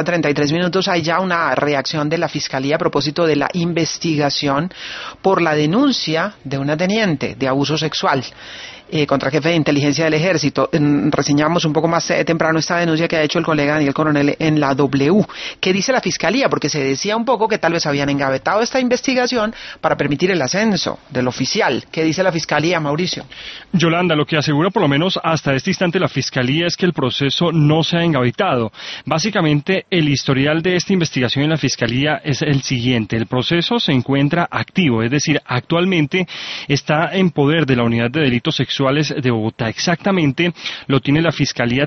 33 minutos, hay ya una reacción de la Fiscalía a propósito de la investigación por la denuncia de una teniente de abuso sexual contra jefe de inteligencia del Ejército. Reseñamos un poco más temprano esta denuncia que ha hecho el colega Daniel Coronel en la W. ¿Qué dice la Fiscalía? Porque se decía un poco que tal vez habían engavetado esta investigación para permitir el ascenso del oficial. ¿Qué dice la Fiscalía, Mauricio? Yolanda, lo que asegura por lo menos hasta este instante la Fiscalía es que el proceso no se ha engavetado. Básicamente, el historial de esta investigación en la Fiscalía es el siguiente. El proceso se encuentra activo, es decir, actualmente está en poder de la Unidad de Delitos Sexuales de Bogotá. Exactamente lo tiene la Fiscalía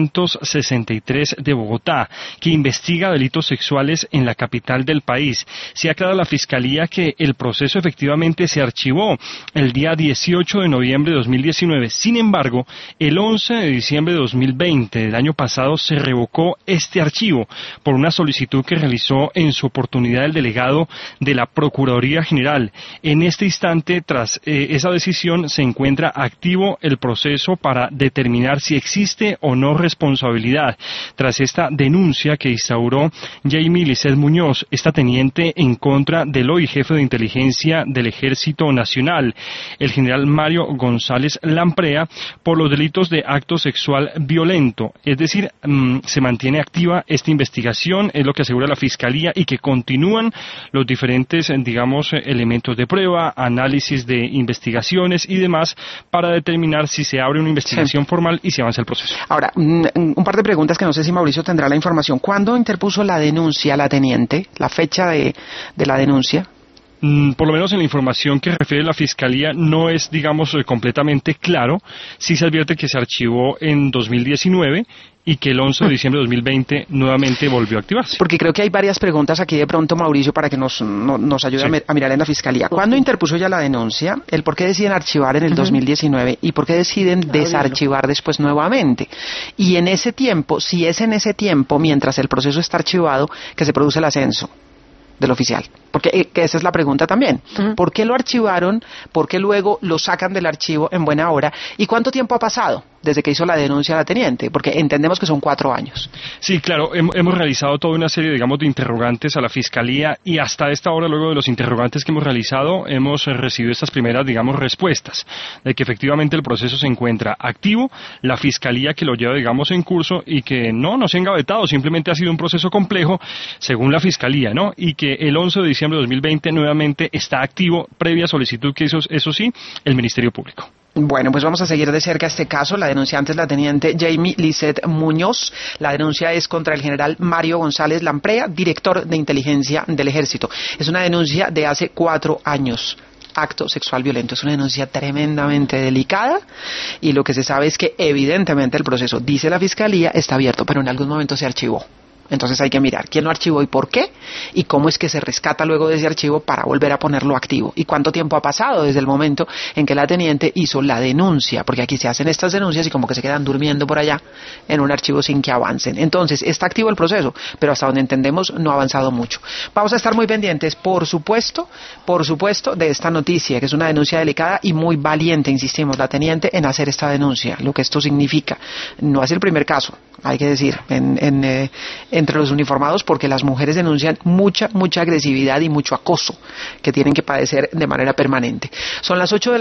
363 de Bogotá, que investiga delitos sexuales en la capital del país. Se aclara la Fiscalía que el proceso efectivamente se archivó el día 18 de noviembre de 2019. Sin embargo, el 11 de diciembre de 2020 del año pasado se revocó este archivo por una solicitud que realizó en su oportunidad el delegado de la Procuraduría General. En este instante, tras esa decisión, se encuentra activo el proceso para determinar si existe o no responsabilidad tras esta denuncia que instauró Jamie Lisset Muñoz, esta teniente en contra del hoy jefe de inteligencia del Ejército Nacional, el general Mario González Lamprea, por los delitos de acto sexual violento. Es decir, se mantiene activa esta investigación, es lo que asegura la Fiscalía, y que continúan los diferentes, elementos de prueba, análisis de investigaciones y demás para determinar si se abre una investigación formal y si avanza el proceso. Ahora, un par de preguntas que no sé si Mauricio tendrá la información. ¿Cuándo interpuso la denuncia la teniente? ¿La fecha de la denuncia? Por lo menos en la información que refiere la Fiscalía no es, completamente claro. Sí se advierte que se archivó en 2019 y que el 11 de diciembre de 2020 nuevamente volvió a activarse. Porque creo que hay varias preguntas aquí de pronto, Mauricio, para que nos ayude a mirar en la Fiscalía. ¿Cuándo interpuso ya la denuncia? ¿El por qué deciden archivar en el 2019? ¿Y por qué deciden desarchivar después nuevamente? Y en ese tiempo, si es en ese tiempo, mientras el proceso está archivado, que se produce el ascenso del oficial. Porque que esa es la pregunta también. ¿Por qué lo archivaron? ¿Por qué luego lo sacan del archivo en buena hora? ¿Y cuánto tiempo ha pasado desde que hizo la denuncia la teniente? Porque entendemos que son 4 años. Sí, claro. Hemos realizado toda una serie, de interrogantes a la Fiscalía, y hasta esta hora, luego de los interrogantes que hemos realizado, hemos recibido estas primeras, respuestas de que efectivamente el proceso se encuentra activo, la Fiscalía que lo lleva, en curso, y que no se ha engavetado, simplemente ha sido un proceso complejo, según la Fiscalía, ¿no? Y que el 11 de diciembre de 2020 nuevamente está activo, previa solicitud que hizo, eso sí, el Ministerio Público. Bueno, pues vamos a seguir de cerca este caso. La denunciante es la teniente Jamie Lisset Muñoz. La denuncia es contra el general Mario González Lamprea, director de inteligencia del Ejército. Es una denuncia de hace 4 años. Acto sexual violento. Es una denuncia tremendamente delicada y lo que se sabe es que evidentemente el proceso, dice la Fiscalía, está abierto, pero en algún momento se archivó. Entonces hay que mirar quién lo archivó y por qué, y cómo es que se rescata luego de ese archivo para volver a ponerlo activo, y cuánto tiempo ha pasado desde el momento en que la teniente hizo la denuncia, porque aquí se hacen estas denuncias y como que se quedan durmiendo por allá en un archivo sin que avancen. Entonces está activo el proceso, pero hasta donde entendemos no ha avanzado mucho. Vamos a estar muy pendientes, por supuesto, de esta noticia, que es una denuncia delicada y muy valiente, insistimos, la teniente en hacer esta denuncia, lo que esto significa. No es el primer caso, hay que decir, entre los uniformados, porque las mujeres denuncian mucha agresividad y mucho acoso que tienen que padecer de manera permanente. Son las 8 de